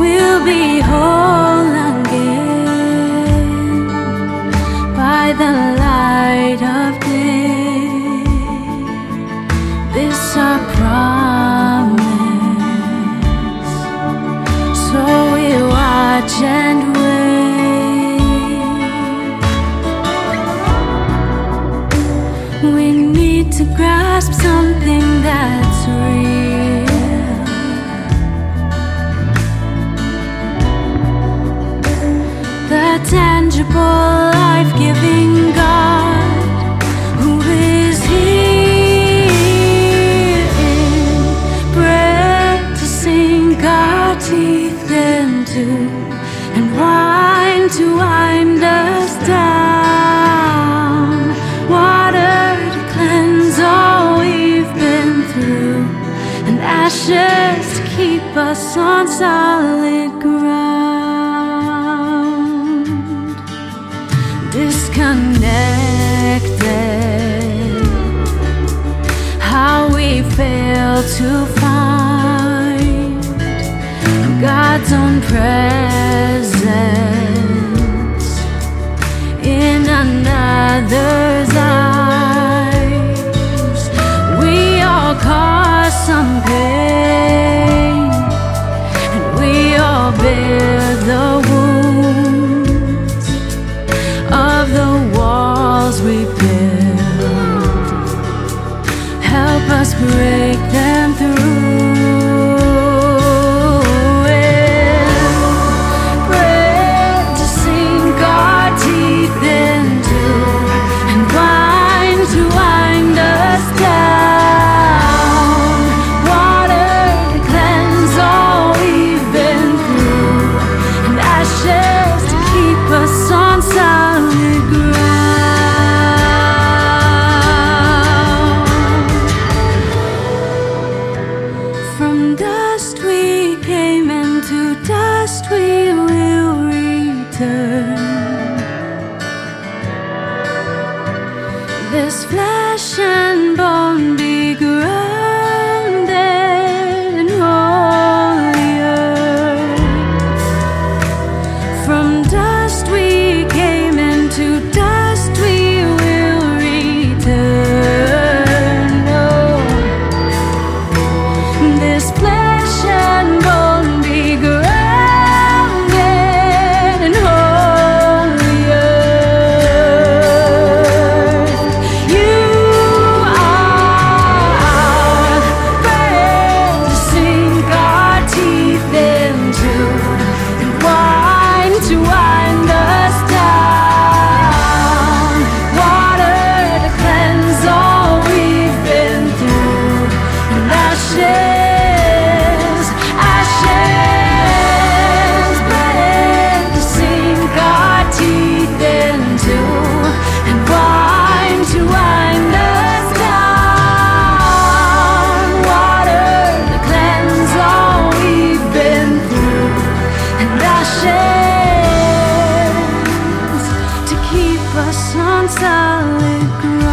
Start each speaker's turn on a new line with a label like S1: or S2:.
S1: we'll be whole again by the light of day. This our promise, so we watch and wait. We need to grasp something that's real, the tangible, life-giving God who is here in bread to sink our teeth into, and wine to wind us down, water to cleanse all we've been through, and ashes to keep us on solid ground. Disconnected, how we fail to find God's own presence in another's eyes. We all cause some pain, and we all bear the wounds of the walls we build. Help us break them through. Bread to sink our teeth into, and wine to wind us down, water to cleanse all we've been through, and ashes to keep us on solid ground. From dust we came, and to dust we will return. This flesh and bone be grounded in holy earth. From dust we came, and to dust we will return. Oh, this flesh and bone be grounded in holy earth. You are bread to sink our teeth into, and wine to wind us down, water to cleanse all we've been through, and ashes, ashes, bread to sink our teeth into, and wine to wind us down, water to cleanse all we've been through, and ashes to keep us on solid ground.